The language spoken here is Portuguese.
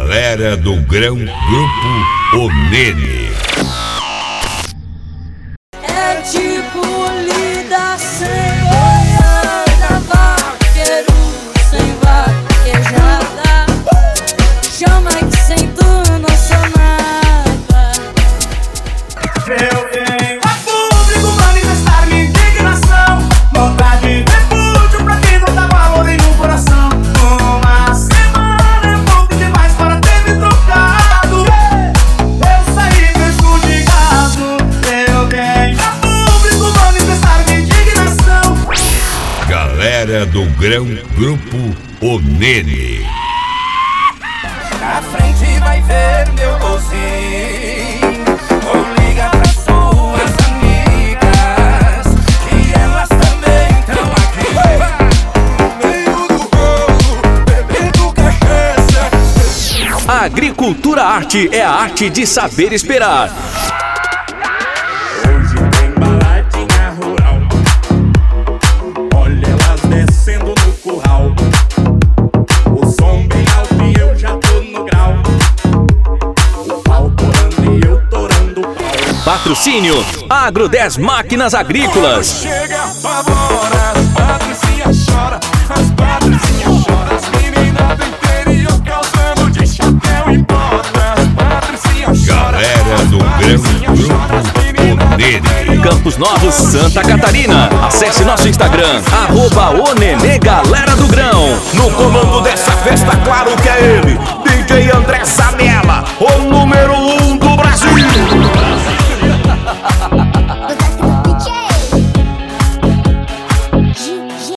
Galera do Grão, Grupo O Nene. É tipo lida sem boiada, vaqueiro sem vaquejada. Chama que sem tu não sou nada. Eu venho a público manifestar minha indignação, vontade de repúdio pra quem não dá valor em um coração. Uma semana é pouco demais para ter me trocado. Eu saí prejudicado. Eu venho a público manifestar minha indignação. Galera do Grão, Grupo O Nene. Na frente vai ver meu golzinho. Ou liga pra suas amigas, que elas também estão aqui. Meio do rolo, bebendo cachaça. A Agricultura Arte é a arte de saber esperar. Hoje tem baladinha rural. Olha elas descendo no curral. O som bem alto e eu já tô no grau. O pau torando e eu torando o pau. Patrocínio Agro 10 Máquinas Agrícolas. Chega, apavora, as patricinhas choram. As patricinhas choram. As meninas do interior causando de chapéu e bota. As patricinhas choram. Galera do Grão, Grupo O Nene. Campos Novos, Santa Catarina. Acesse nosso Instagram, @onene Galera do Grão. No comando dessa festa, claro que é ele, DJ André Sabe.